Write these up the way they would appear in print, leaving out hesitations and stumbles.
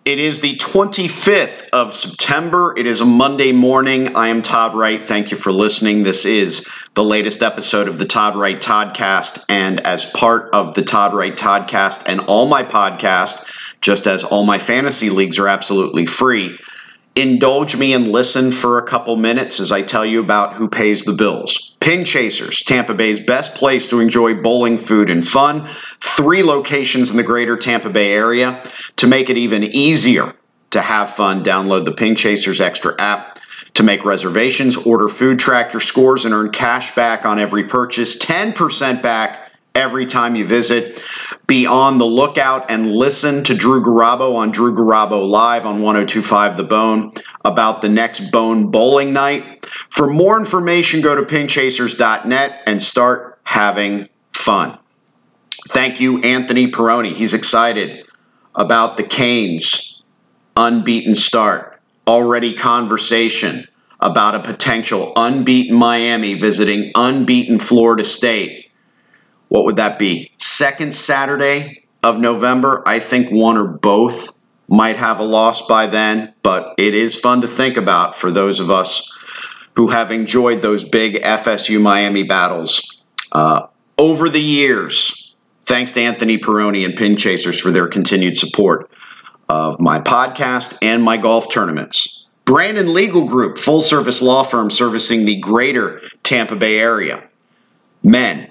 It is the 25th of September. It is a Monday morning. I am Todd Wright. Thank you for listening. This is the latest episode of the Todd Wright Toddcast. And as part of the Todd Wright Toddcast and all my podcasts, just as all my fantasy leagues are absolutely free, indulge me and listen for a couple minutes as I tell you about who pays the bills. Pin Chasers, Tampa Bay's best place to enjoy bowling, food, and fun. 3 locations in the greater Tampa Bay area. To make it even easier to have fun, download the Pin Chasers Extra app to make reservations, order food, track your scores, and earn cash back on every purchase. 10% back every time you visit. Be on the lookout and listen to Drew Garabo on Drew Garabo Live on 102.5 The Bone about the next Bone bowling night. For more information, go to pinchasers.net and start having fun. Thank you, Anthony Peroni. He's excited about the Canes' unbeaten start. Already conversation about a potential unbeaten Miami visiting unbeaten Florida State. What would that be? Second Saturday of November. I think one or both might have a loss by then, but it is fun to think about for those of us who have enjoyed those big FSU Miami battles over the years. Thanks to Anthony Peroni and Pin Chasers for their continued support of my podcast and my golf tournaments. Brandon Legal Group, full-service law firm servicing the greater Tampa Bay area. Men.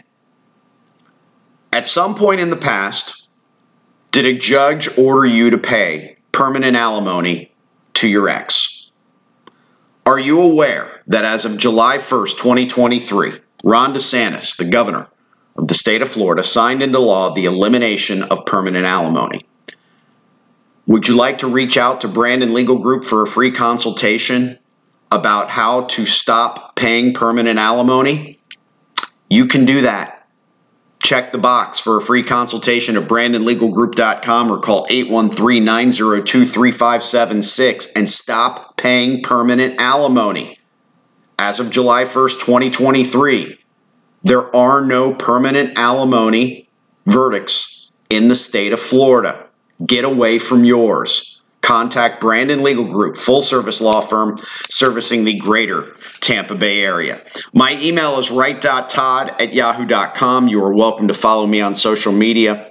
At some point in the past, did a judge order you to pay permanent alimony to your ex? Are you aware that as of July 1st, 2023, Ron DeSantis, the governor of the state of Florida, signed into law the elimination of permanent alimony? Would you like to reach out to Brandon Legal Group for a free consultation about how to stop paying permanent alimony? You can do that. Check the box for a free consultation at BrandonLegalGroup.com or call 813-902-3576 and stop paying permanent alimony. As of July 1st, 2023, there are no permanent alimony verdicts in the state of Florida. Get away from yours. Contact Brandon Legal Group, full-service law firm servicing the greater Tampa Bay area. My email is wright.todd@yahoo.com. You are welcome to follow me on social media.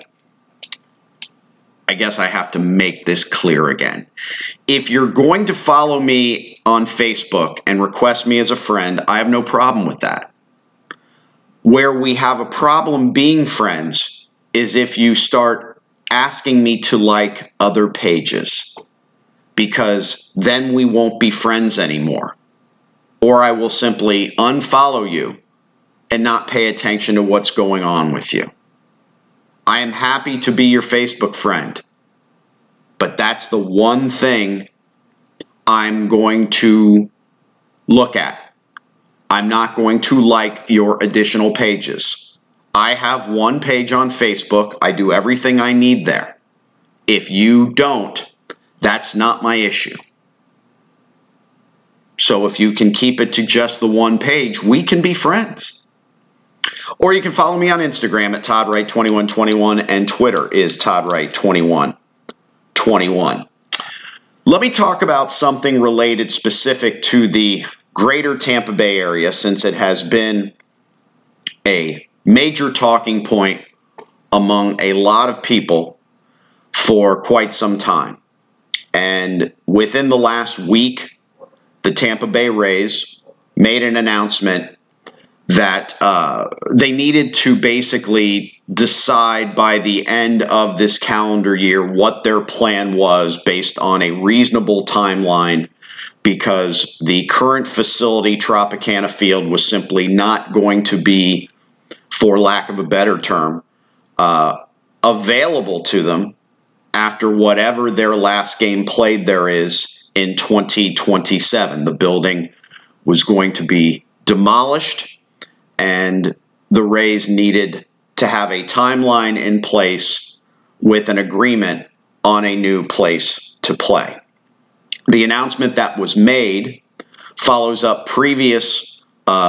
I guess I have to make this clear again. If you're going to follow me on Facebook and request me as a friend, I have no problem with that. Where we have a problem being friends is if you start asking me to like other pages, because then we won't be friends anymore. Or I will simply unfollow you and not pay attention to what's going on with you. I am happy to be your Facebook friend, but that's the one thing I'm going to look at. I'm not going to like your additional pages. I have one page on Facebook. I do everything I need there. If you don't, that's not my issue. So if you can keep it to just the one page, we can be friends. Or you can follow me on Instagram at ToddWright2121 and Twitter is ToddWright2121. Let me talk about something related specific to the greater Tampa Bay area, since it has been a major talking point among a lot of people for quite some time. And within the last week, the Tampa Bay Rays made an announcement that they needed to basically decide by the end of this calendar year what their plan was based on a reasonable timeline, because the current facility, Tropicana Field, was simply not going to be, for lack of a better term, available to them after whatever their last game played there is in 2027. The building was going to be demolished, and the Rays needed to have a timeline in place with an agreement on a new place to play. The announcement that was made follows up previous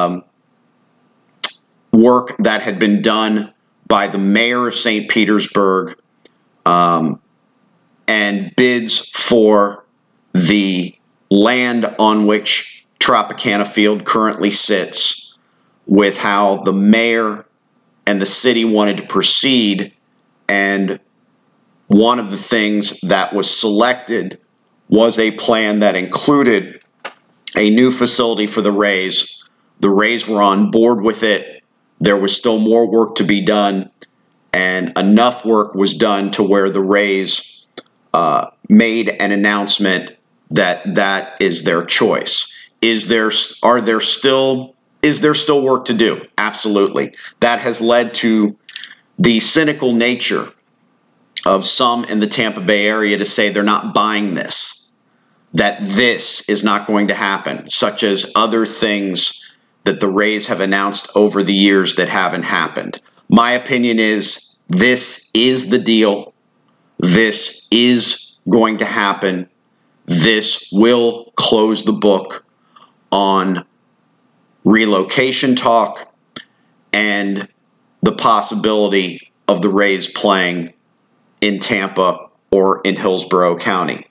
work that had been done by the mayor of St. Petersburg and and bids for the land on which Tropicana Field currently sits, with how the mayor and the city wanted to proceed. And one of the things that was selected was a plan that included a new facility for the Rays. The Rays were on board with it. There was still more work to be done, and enough work was done to where the Rays made an announcement that that is their choice. Is there still work to do? Absolutely. That has led to the cynical nature of some in the Tampa Bay area to say they're not buying this, that this is not going to happen, such as other things that the Rays have announced over the years that haven't happened. My opinion is this is the deal. This is going to happen. This will close the book on relocation talk and the possibility of the Rays playing in Tampa or in Hillsborough County.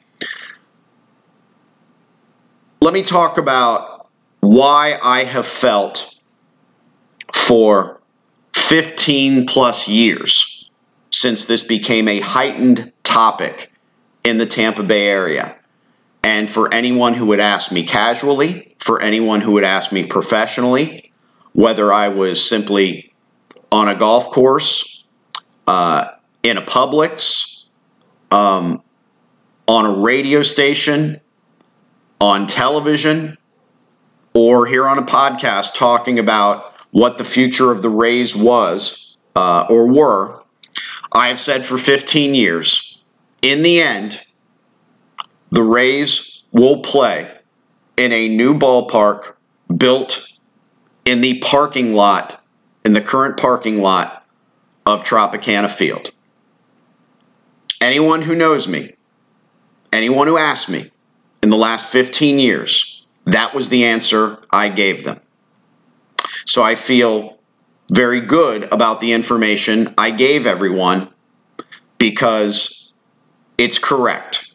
Let me talk about why I have felt for 15 plus years since this became a heightened topic in the Tampa Bay area. And for anyone who would ask me casually, for anyone who would ask me professionally, whether I was simply on a golf course, in a Publix, on a radio station, on television, or here on a podcast talking about what the future of the Rays was or were, I have said for 15 years, in the end, the Rays will play in a new ballpark built in the parking lot, in the current parking lot of Tropicana Field. Anyone who knows me, anyone who asked me in the last 15 years, that was the answer I gave them. So I feel very good about the information I gave everyone because it's correct.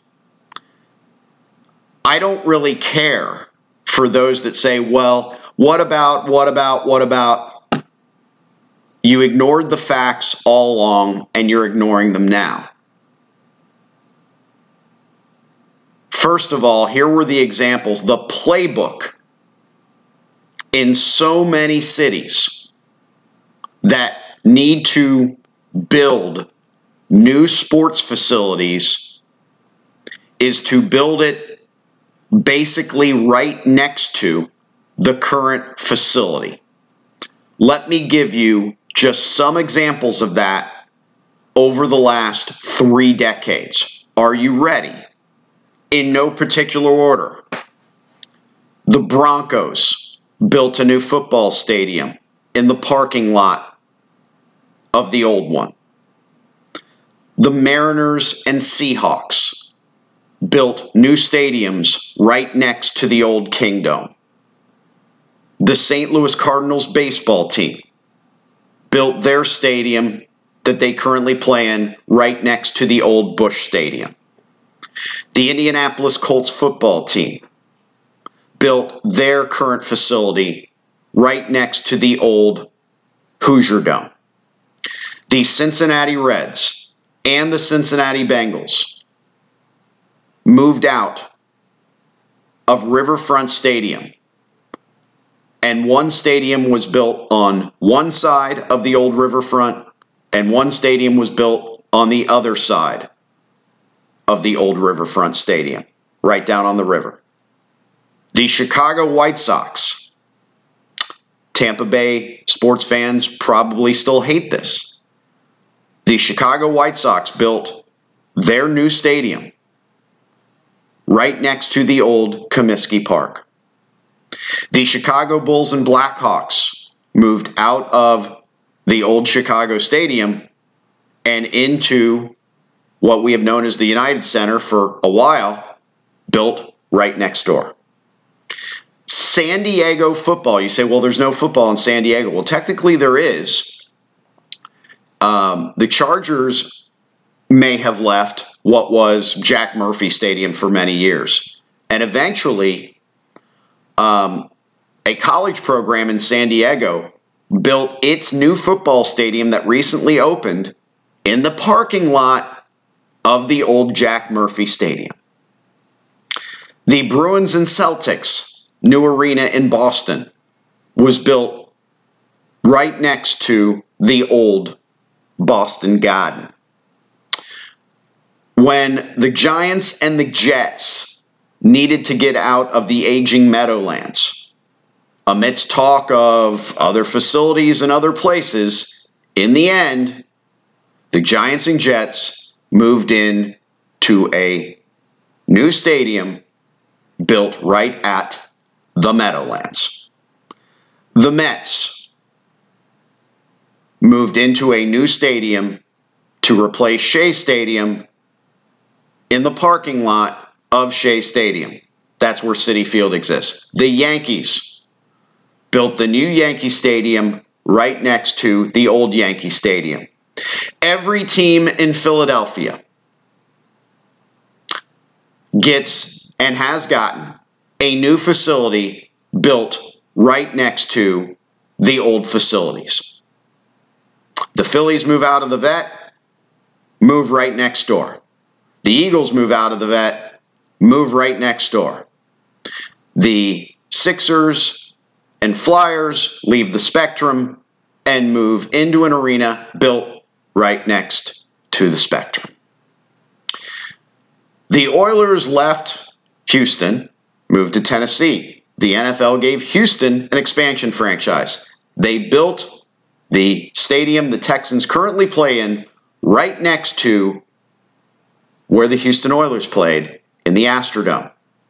I don't really care for those that say, well, what about? You ignored the facts all along and you're ignoring them now. First of all, here were the examples, the playbook in so many cities that need to build new sports facilities is to build it basically right next to the current facility. Let me give you just some examples of that over the last 3 decades. Are you ready? In no particular order. The Broncos built a new football stadium in the parking lot of the old one. The Mariners and Seahawks built new stadiums right next to the old Kingdome. The St. Louis Cardinals baseball team built their stadium that they currently play in right next to the old Busch Stadium. The Indianapolis Colts football team built their current facility right next to the old Hoosier Dome. The Cincinnati Reds and the Cincinnati Bengals moved out of Riverfront Stadium, and one stadium was built on one side of the old Riverfront, and one stadium was built on the other side of the old Riverfront Stadium, right down on the river. The Chicago White Sox. Tampa Bay sports fans probably still hate this. The Chicago White Sox built their new stadium right next to the old Comiskey Park. The Chicago Bulls and Blackhawks moved out of the old Chicago Stadium and into what we have known as the United Center for a while, built right next door. San Diego football. You say, well, there's no football in San Diego. Well, technically there is. The Chargers may have left what was Jack Murphy Stadium for many years. And eventually, a college program in San Diego built its new football stadium that recently opened in the parking lot of the old Jack Murphy Stadium. The Bruins and Celtics new arena in Boston was built right next to the old Boston Garden. When the Giants and the Jets needed to get out of the aging Meadowlands, amidst talk of other facilities and other places, in the end, the Giants and Jets moved in to a new stadium built right at the Meadowlands. The Mets moved into a new stadium to replace Shea Stadium in the parking lot of Shea Stadium. That's where Citi Field exists. The Yankees built the new Yankee Stadium right next to the old Yankee Stadium. Every team in Philadelphia gets and has gotten a new facility built right next to the old facilities. The Phillies move out of the Vet, move right next door. The Eagles move out of the Vet, move right next door. The Sixers and Flyers leave the Spectrum and move into an arena built right next to the Spectrum. The Oilers left Houston, moved to Tennessee. The NFL gave Houston an expansion franchise. They built the stadium the Texans currently play in right next to where the Houston Oilers played in the Astrodome.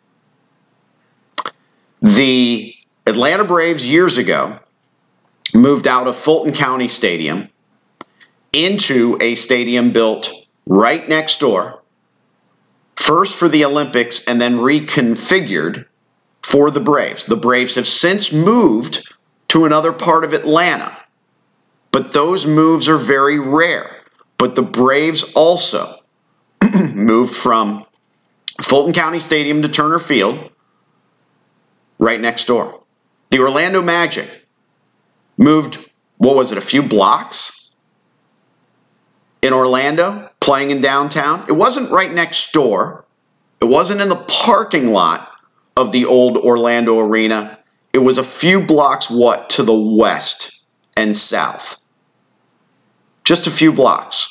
The Atlanta Braves years ago moved out of Fulton County Stadium into a stadium built right next door, first for the Olympics and then reconfigured for the Braves. The Braves have since moved to another part of Atlanta, but those moves are very rare. But the Braves also moved from Fulton County Stadium to Turner Field, right next door. The Orlando Magic moved, a few blocks in Orlando, playing in downtown. It wasn't right next door. It wasn't in the parking lot of the old Orlando Arena. It was a few blocks, to the west and south. Just a few blocks.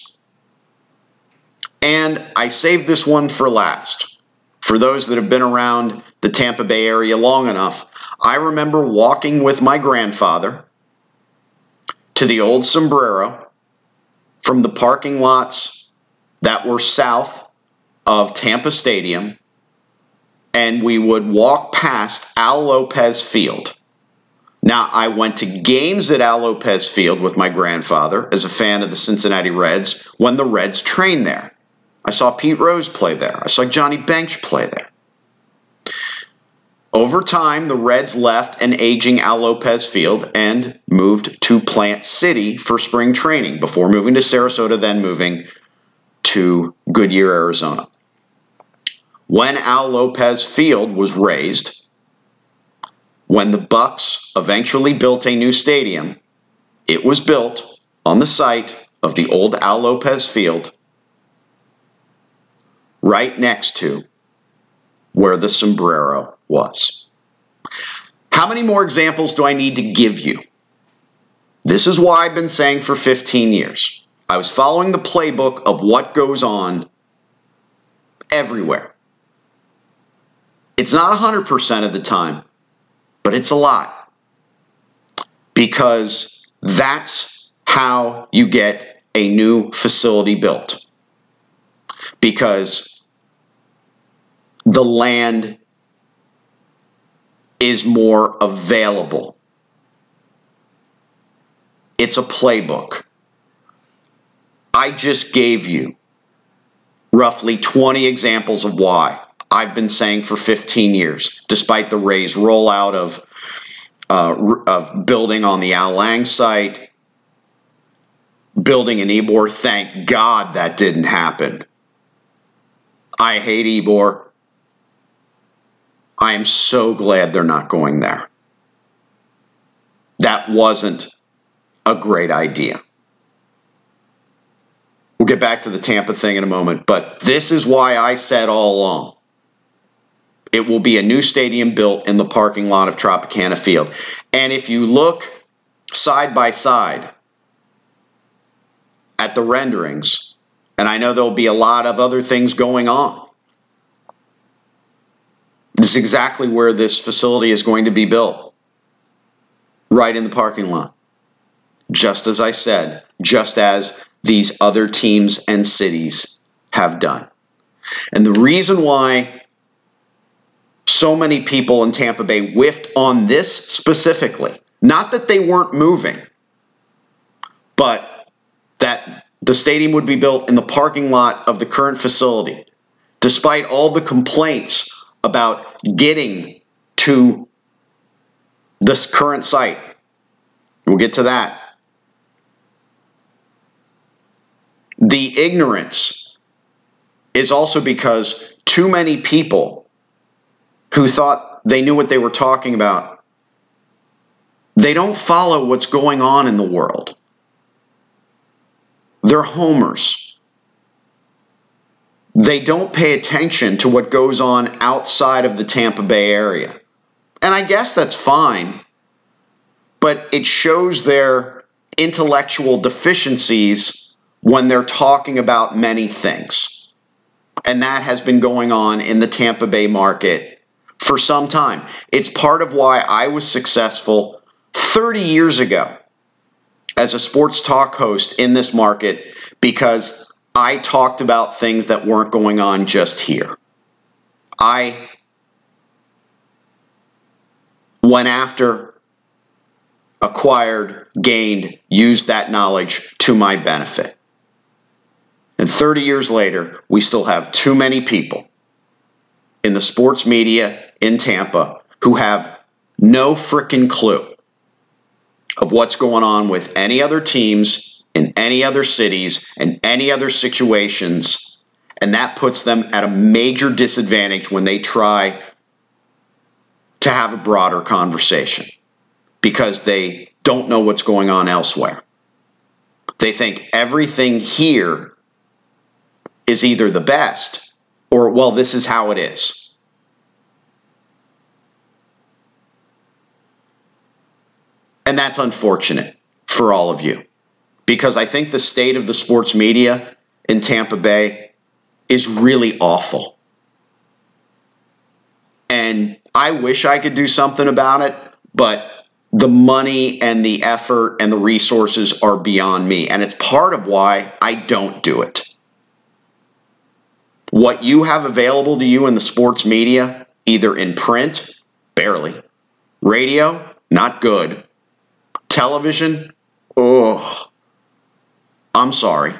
And I saved this one for last. For those that have been around the Tampa Bay area long enough, I remember walking with my grandfather to the old Sombrero from the parking lots that were south of Tampa Stadium, and we would walk past Al Lopez Field. Now, I went to games at Al Lopez Field with my grandfather as a fan of the Cincinnati Reds when the Reds trained there. I saw Pete Rose play there. I saw Johnny Bench play there. Over time, the Reds left an aging Al Lopez Field and moved to Plant City for spring training before moving to Sarasota, then moving to Goodyear, Arizona. When Al Lopez Field was raised, when the Bucks eventually built a new stadium, it was built on the site of the old Al Lopez Field, right next to where the Sombrero was. How many more examples do I need to give you? This is why I've been saying for 15 years. I was following the playbook of what goes on everywhere. It's not 100% of the time, but it's a lot. Because that's how you get a new facility built. Because the land is more available. It's a playbook. I just gave you roughly 20 examples of why I've been saying for 15 years, despite the Rays rollout of building on the Al Lang site, building in Ybor. Thank God that didn't happen. I hate Ybor. I am so glad they're not going there. That wasn't a great idea. We'll get back to the Tampa thing in a moment, but this is why I said all along, it will be a new stadium built in the parking lot of Tropicana Field. And if you look side by side at the renderings, and I know there'll be a lot of other things going on, this is exactly where this facility is going to be built, right in the parking lot. Just as I said, just as these other teams and cities have done. And the reason why so many people in Tampa Bay whiffed on this specifically, not that they weren't moving, but that the stadium would be built in the parking lot of the current facility, despite all the complaints about getting to this current site. We'll get to that. The ignorance is also because too many people who thought they knew what they were talking about, they don't follow what's going on in the world. They're homers. They don't pay attention to what goes on outside of the Tampa Bay area. And I guess that's fine, but it shows their intellectual deficiencies when they're talking about many things. And that has been going on in the Tampa Bay market for some time. It's part of why I was successful 30 years ago as a sports talk host in this market, because I talked about things that weren't going on just here. I went after, acquired, gained, used that knowledge to my benefit. And 30 years later, we still have too many people in the sports media in Tampa who have no freaking clue of what's going on with any other teams in any other cities and any other situations. And that puts them at a major disadvantage when they try to have a broader conversation, because they don't know what's going on elsewhere. They think everything here is either the best or, well, this is how it is. And that's unfortunate for all of you, because I think the state of the sports media in Tampa Bay is really awful. And I wish I could do something about it, but the money and the effort and the resources are beyond me. And it's part of why I don't do it. What you have available to you in the sports media, either in print, barely, radio, not good, television, I'm sorry.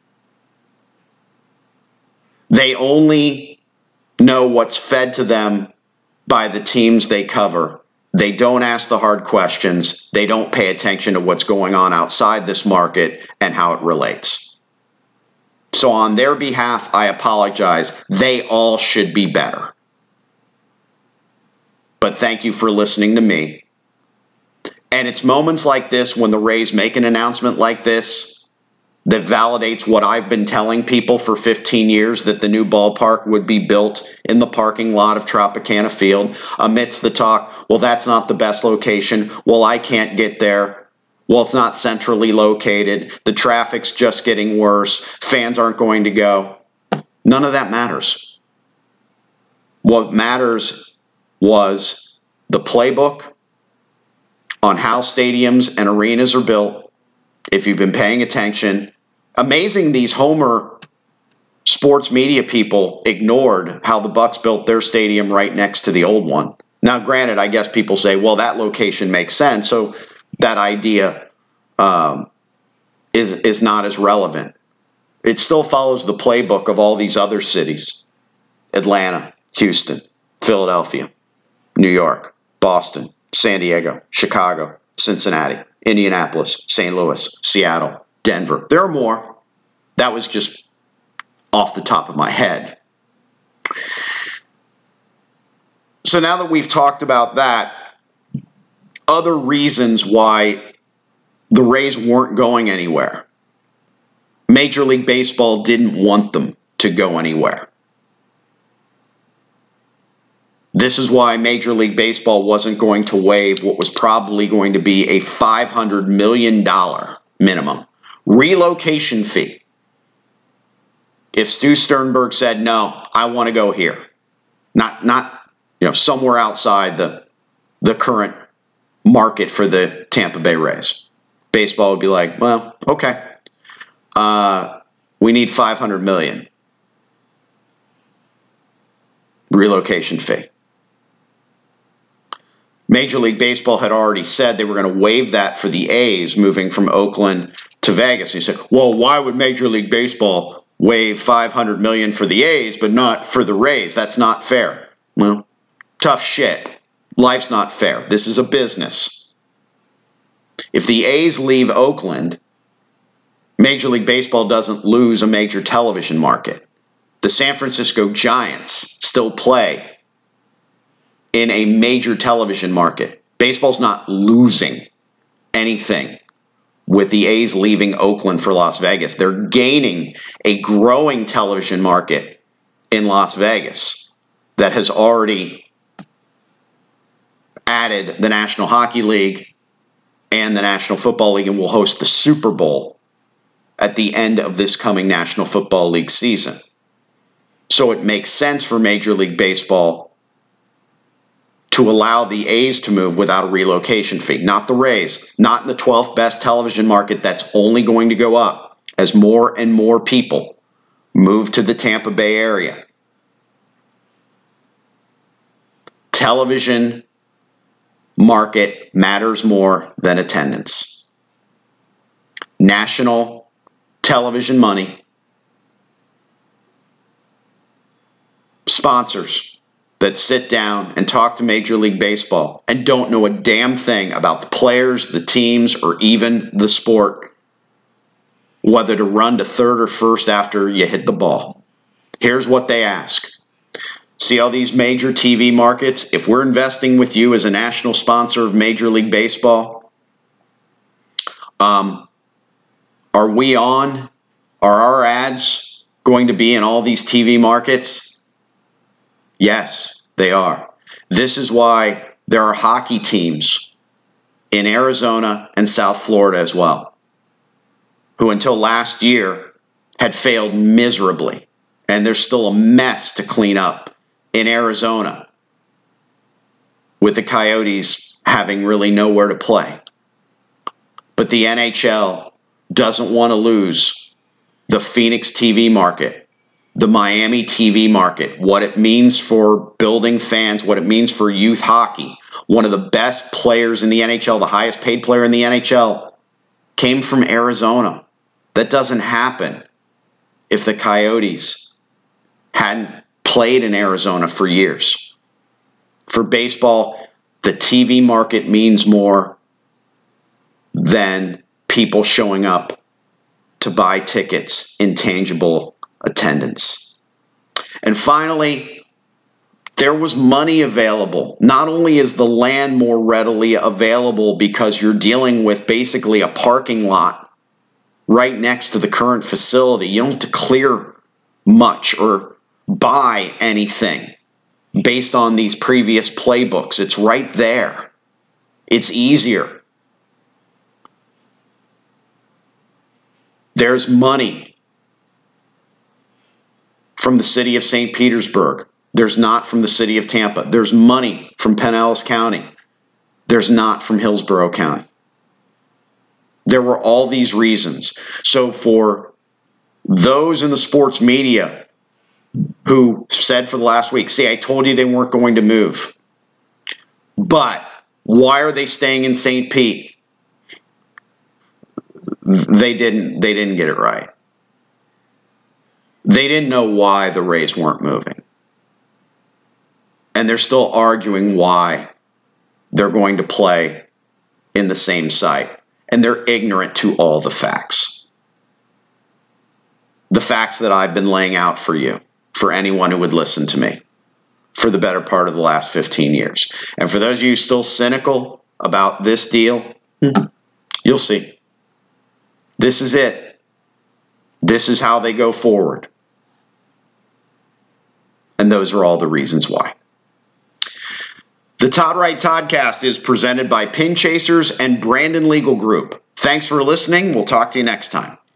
They only know what's fed to them by the teams they cover. They don't ask the hard questions. They don't pay attention to what's going on outside this market and how it relates. So on their behalf, I apologize. They all should be better. But thank you for listening to me. And it's moments like this, when the Rays make an announcement like this, that validates what I've been telling people for 15 years, that the new ballpark would be built in the parking lot of Tropicana Field, amidst the talk, well, that's not the best location. Well, I can't get there. Well, it's not centrally located. The traffic's just getting worse. Fans aren't going to go. None of that matters. What matters was the playbook on how stadiums and arenas are built. If you've been paying attention, amazing these homer sports media people ignored how the Bucs built their stadium right next to the old one. Now, granted, I guess people say, well, that location makes sense, so that idea is not as relevant. It still follows the playbook of all these other cities: Atlanta, Houston, Philadelphia, New York, Boston, San Diego, Chicago, Cincinnati, Indianapolis, St. Louis, Seattle, Denver. There are more. That was just off the top of my head. So now that we've talked about that, other reasons why the Rays weren't going anywhere. Major League Baseball didn't want them to go anywhere. This is why Major League Baseball wasn't going to waive what was probably going to be a $500 million minimum relocation fee. If Stu Sternberg said, no, I want to go here, not somewhere outside the current market for the Tampa Bay Rays, baseball would be like, well, okay, we need $500 million relocation fee. Major League Baseball had already said they were going to waive that for the A's moving from Oakland to Vegas. And he said, well, why would Major League Baseball waive $500 million for the A's but not for the Rays? That's not fair. Well, tough shit. Life's not fair. This is a business. If the A's leave Oakland, Major League Baseball doesn't lose a major television market. The San Francisco Giants still play in a major television market. Baseball's not losing anything with the A's leaving Oakland for Las Vegas. They're gaining a growing television market in Las Vegas that has already added the National Hockey League and the National Football League and will host the Super Bowl at the end of this coming National Football League season. So it makes sense for Major League Baseball to allow the A's to move without a relocation fee, not the Rays, not in the 12th best television market that's only going to go up as more and more people move to the Tampa Bay area. Television market matters more than attendance. National television money, sponsors that sit down and talk to Major League Baseball and don't know a damn thing about the players, the teams, or even the sport, whether to run to third or first after you hit the ball. Here's what they ask. See all these major TV markets? If we're investing with you as a national sponsor of Major League Baseball, are our ads going to be in all these TV markets? Yes, they are. This is why there are hockey teams in Arizona and South Florida as well, who until last year had failed miserably. And there's still a mess to clean up in Arizona with the Coyotes having really nowhere to play. But the NHL doesn't want to lose the Phoenix TV market, the Miami TV market, what it means for building fans, what it means for youth hockey. One of the best players in the NHL, the highest paid player in the NHL, came from Arizona. That doesn't happen if the Coyotes hadn't played in Arizona for years. For baseball, the TV market means more than people showing up to buy tickets in tangible attendance. And finally, there was money available. Not only is the land more readily available because you're dealing with basically a parking lot right next to the current facility. You don't have to clear much or buy anything based on these previous playbooks. It's right there. It's easier. There's money from the city of St. Petersburg. There's not from the city of Tampa. There's money from Pinellas County. There's not from Hillsborough County. There were all these reasons. So for those in the sports media who said for the last week, see, I told you they weren't going to move. But why are they staying in St. Pete? They didn't get it right. They didn't know why the Rays weren't moving. And they're still arguing why they're going to play in the same site. And they're ignorant to all the facts. The facts that I've been laying out for you for anyone who would listen to me for the better part of the last 15 years. And for those of you still cynical about this deal, you'll see. This is it. This is how they go forward. And those are all the reasons why. The Todd Wright Toddcast is presented by Pin Chasers and Brandon Legal Group. Thanks for listening. We'll talk to you next time.